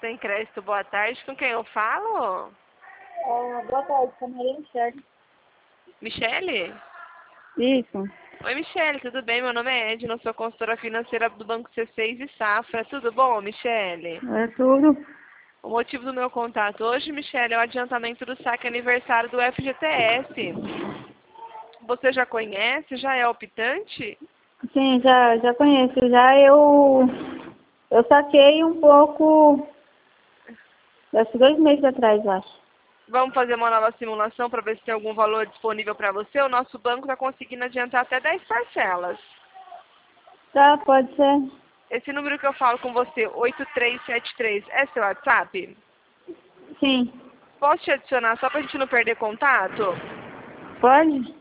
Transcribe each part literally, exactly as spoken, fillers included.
Sem Crédito, boa tarde. Com quem eu falo? É, boa tarde, sou Maria Michele. Michele? Isso. Oi, Michele, tudo bem? Meu nome é Edna, sou consultora financeira do Banco C seis e Safra. Tudo bom, Michele? É tudo. O motivo do meu contato hoje, Michele, é o adiantamento do saque aniversário do F G T S. Você já conhece? Já é optante? Sim, já, já conheço. Já eu, eu saquei um pouco, acho dois meses atrás, acho. Vamos fazer uma nova simulação para ver se tem algum valor disponível para você. O nosso banco está conseguindo adiantar até dez parcelas. Tá, pode ser. Esse número que eu falo com você, oito três sete três, é seu WhatsApp? Sim. Posso te adicionar só para a gente não perder contato? Pode?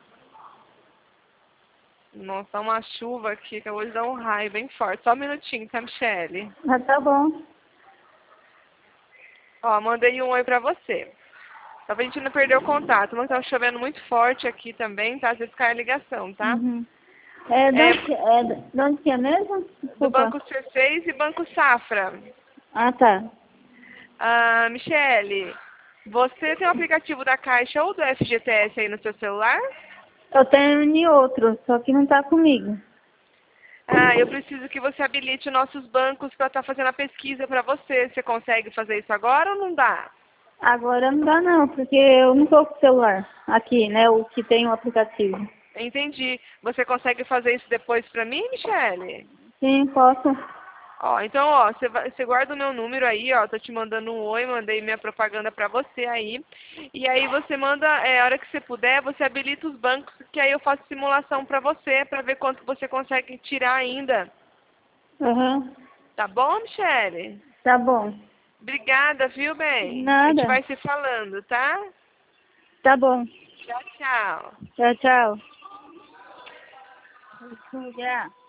Nossa, tá uma chuva aqui, acabou de dar um raio bem forte. Só um minutinho, tá, Michele? Ah, tá bom. Ó, mandei um oi pra você. Só pra gente não perder o contato. Mas tá chovendo muito forte aqui também, tá? Às vezes cai a ligação, tá? Uhum. É, de É onde, que- é, de onde que é mesmo? do Desculpa. Banco C seis e Banco Safra. Ah, tá. Ah, Michele, você tem o aplicativo da Caixa ou do F G T S aí no seu celular? Eu tenho em outro, só que não tá comigo. Ah, eu preciso que você habilite nossos bancos para estar fazendo a pesquisa para você. Você consegue fazer isso agora ou não dá? Agora não dá não, porque eu não tô com o celular aqui, né, o que tem o aplicativo. Entendi. Você consegue fazer isso depois para mim, Michele? Sim, posso. Ó, então, ó, você vai- você guarda o meu número aí, ó, tô te mandando um oi, mandei minha propaganda pra você aí. E aí você manda, é, a hora que você puder, você habilita os bancos, que aí eu faço simulação pra você, pra ver quanto você consegue tirar ainda. Aham. Tá bom, Michele? Tá bom. Obrigada, viu, bem? A gente Nada. vai se falando, tá? Tá bom. Tchau, tchau. Tchau, tchau. Já.